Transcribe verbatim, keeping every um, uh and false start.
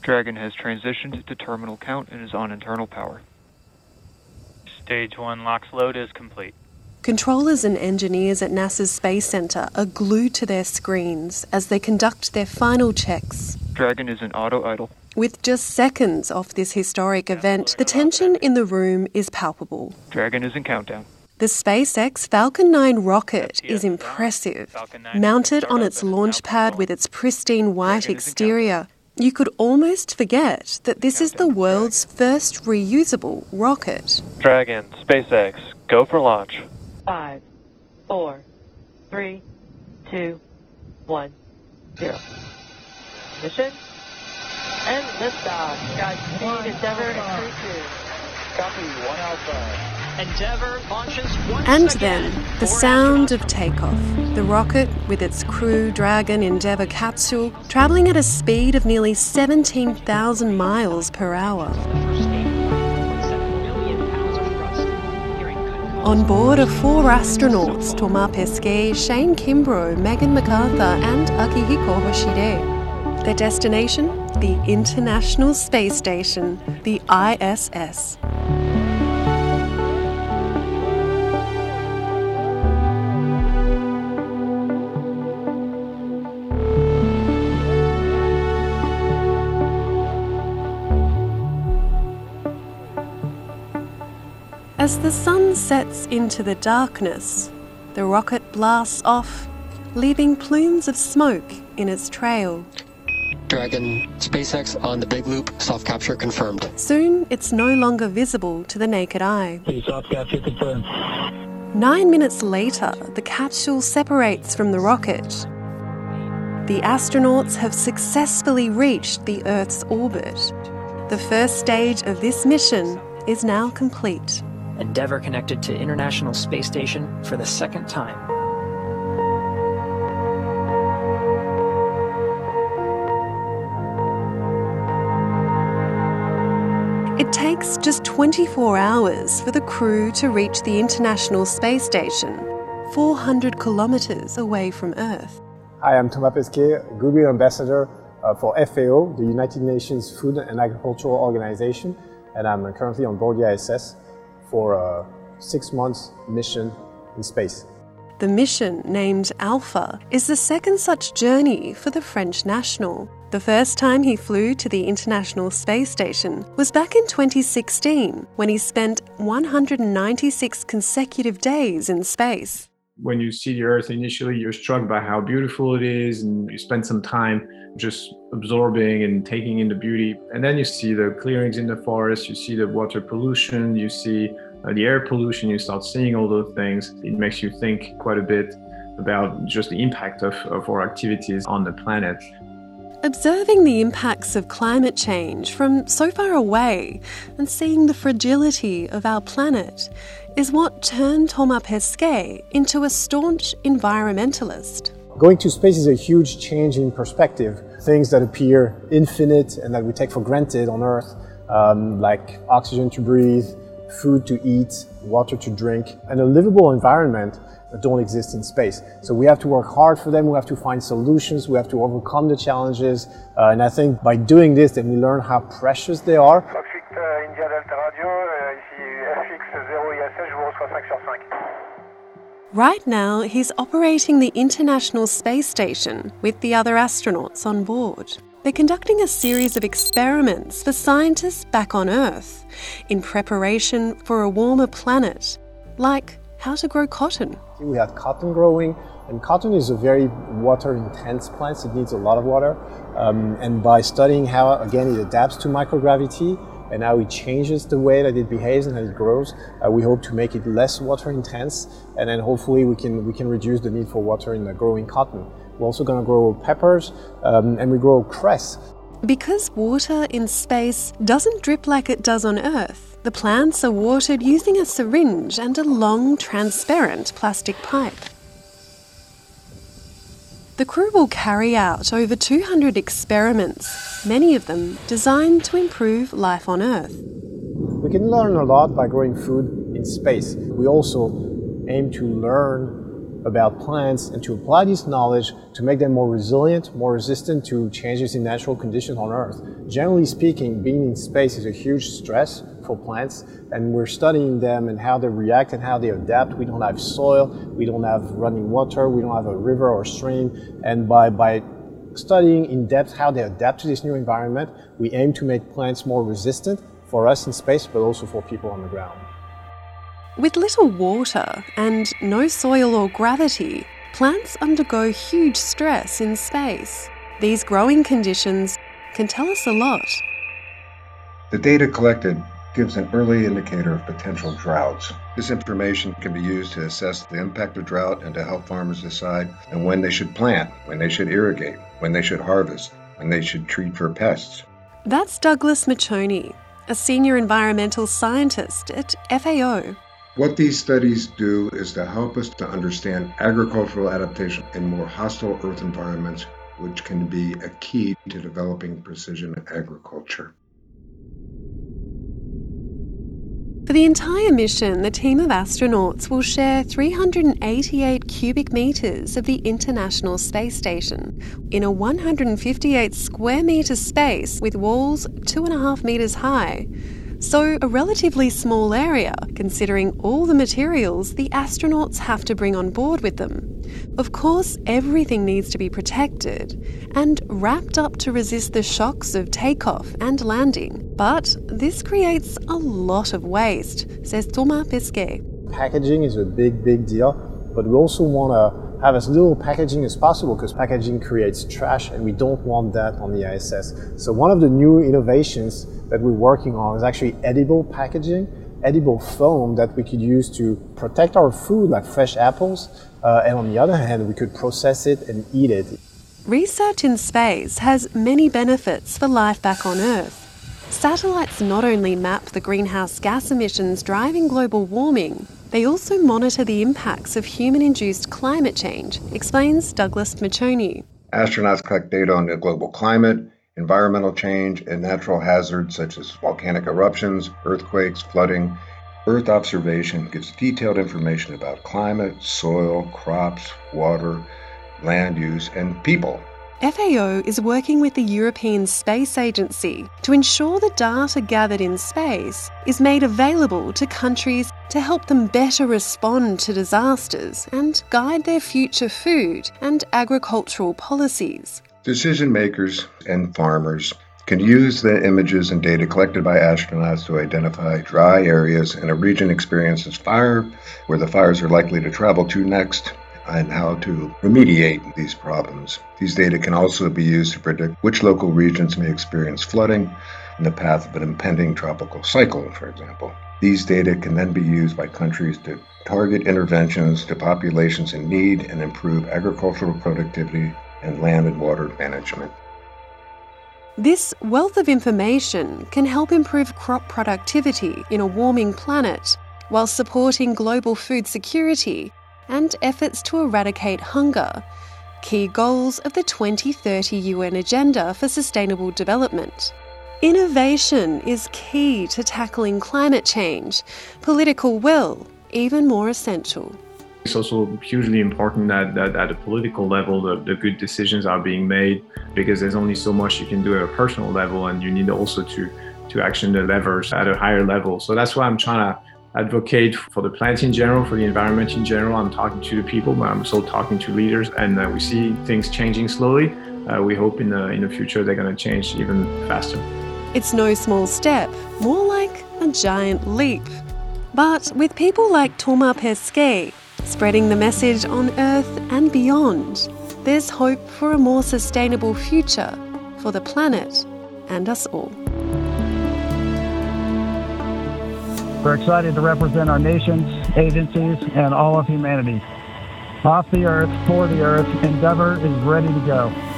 Dragon has transitioned to terminal count and is on internal power. Stage one LOX load is complete. Controllers and engineers at NASA's Space Center are glued to their screens as they conduct their final checks. Dragon is in auto-idle. With just seconds off this historic event, the tension in the room is palpable. Dragon is in countdown. The SpaceX Falcon nine rocket is impressive. Mounted on its launch pad with its pristine white exterior, you could almost forget that this is the world's first reusable rocket. Dragon, SpaceX, go for launch. Five, four, three, two, one, zero. Mission and liftoff. Godspeed, Endeavour and Crew two. Copy, one Alpha. Endeavour launches once And again. then, the sound of takeoff. The rocket, with its Crew Dragon Endeavour capsule, travelling at a speed of nearly seventeen thousand miles per hour. On board are four astronauts, Thomas Pesquet, Shane Kimbrough, Megan MacArthur and Akihiko Hoshide. Their destination? The International Space Station, the I S S. As the sun sets into the darkness, the rocket blasts off, leaving plumes of smoke in its trail. Dragon, SpaceX on the Big Loop, soft capture confirmed. Soon, it's no longer visible to the naked eye. Soft capture confirmed. Nine minutes later, the capsule separates from the rocket. The astronauts have successfully reached the Earth's orbit. The first stage of this mission is now complete. Endeavour connected to International Space Station for the second time. It takes just twenty-four hours for the crew to reach the International Space Station, four hundred kilometres away from Earth. Hi, I'm Thomas Pesquet, Goodwill Ambassador uh, for F A O, the United Nations Food and Agricultural Organization, and I'm currently on board the I S S for a six months mission in space. The mission, named Alpha, is the second such journey for the French national. The first time he flew to the International Space Station was back in twenty sixteen, when he spent one hundred ninety-six consecutive days in space. When you see the Earth initially, you're struck by how beautiful it is, and you spend some time just absorbing and taking in the beauty. And then you see the clearings in the forest, you see the water pollution, you see uh, the air pollution, you start seeing all those things. It makes you think quite a bit about just the impact of, of our activities on the planet. Observing the impacts of climate change from so far away and seeing the fragility of our planet is what turned Thomas Pesquet into a staunch environmentalist. Going to space is a huge change in perspective. Things that appear infinite and that we take for granted on Earth, um, like oxygen to breathe, food to eat, water to drink, and a livable environment that don't exist in space. So we have to work hard for them, we have to find solutions, we have to overcome the challenges, uh, and I think by doing this, then we learn how precious they are. Right now, he's operating the International Space Station with the other astronauts on board. They're conducting a series of experiments for scientists back on Earth in preparation for a warmer planet, like how to grow cotton. We had cotton growing, and cotton is a very water-intense plant, so it needs a lot of water. Um, and by studying how, again, it adapts to microgravity and how it changes the way that it behaves and how it grows, uh, we hope to make it less water-intense, and then hopefully we can, we can reduce the need for water in the growing cotton. We're also going to grow peppers, um, and we grow cress. Because water in space doesn't drip like it does on Earth, the plants are watered using a syringe and a long, transparent plastic pipe. The crew will carry out over two hundred experiments, many of them designed to improve life on Earth. We can learn a lot by growing food in space. We also aim to learn about plants and to apply this knowledge to make them more resilient, more resistant to changes in natural conditions on Earth. Generally speaking, being in space is a huge stress for plants, and we're studying them and how they react and how they adapt. We don't have soil, we don't have running water, we don't have a river or stream, and by, by studying in depth how they adapt to this new environment, we aim to make plants more resistant for us in space, but also for people on the ground. With little water and no soil or gravity, plants undergo huge stress in space. These growing conditions can tell us a lot. The data collected gives an early indicator of potential droughts. This information can be used to assess the impact of drought and to help farmers decide on when they should plant, when they should irrigate, when they should harvest, when they should treat for pests. That's Douglas Machoni, a senior environmental scientist at F A O. What these studies do is to help us to understand agricultural adaptation in more hostile earth environments, which can be a key to developing precision agriculture. For the entire mission, the team of astronauts will share three hundred eighty-eight cubic metres of the International Space Station in a one hundred fifty-eight square metre space with walls two and a half metres high. So a relatively small area, considering all the materials the astronauts have to bring on board with them. Of course, everything needs to be protected and wrapped up to resist the shocks of takeoff and landing. But this creates a lot of waste, says Thomas Pesquet. Packaging is a big, big deal, but we also want to have as little packaging as possible because packaging creates trash and we don't want that on the I S S. So one of the new innovations that we're working on is actually edible packaging, edible foam that we could use to protect our food like fresh apples, uh, and on the other hand we could process it and eat it. Research in space has many benefits for life back on Earth. Satellites not only map the greenhouse gas emissions driving global warming, they also monitor the impacts of human-induced climate change, explains Douglas Machoni. Astronauts collect data on the global climate, environmental change, and natural hazards such as volcanic eruptions, earthquakes, flooding. Earth observation gives detailed information about climate, soil, crops, water, land use, and people. F A O is working with the European Space Agency to ensure the data gathered in space is made available to countries to help them better respond to disasters and guide their future food and agricultural policies. Decision makers and farmers can use the images and data collected by astronauts to identify dry areas in a region experiences fire, where the fires are likely to travel to next, and how to remediate these problems. These data can also be used to predict which local regions may experience flooding in the path of an impending tropical cyclone, for example. These data can then be used by countries to target interventions to populations in need and improve agricultural productivity and land and water management. This wealth of information can help improve crop productivity in a warming planet while supporting global food security and efforts to eradicate hunger, key goals of the twenty thirty U N Agenda for Sustainable Development. Innovation is key to tackling climate change, political will even more essential. It's also hugely important that, that at a political level, the, the good decisions are being made, because there's only so much you can do at a personal level, and you need also to, to action the levers at a higher level. So that's why I'm trying to advocate for the planet in general, for the environment in general. I'm talking to the people, but I'm also talking to leaders, and uh, we see things changing slowly. Uh, we hope in the, in the future they're going to change even faster. It's no small step, more like a giant leap. But with people like Thomas Pesquet spreading the message on Earth and beyond, there's hope for a more sustainable future for the planet and us all. We're excited to represent our nations, agencies, and all of humanity. Off the Earth, for the Earth, Endeavour is ready to go.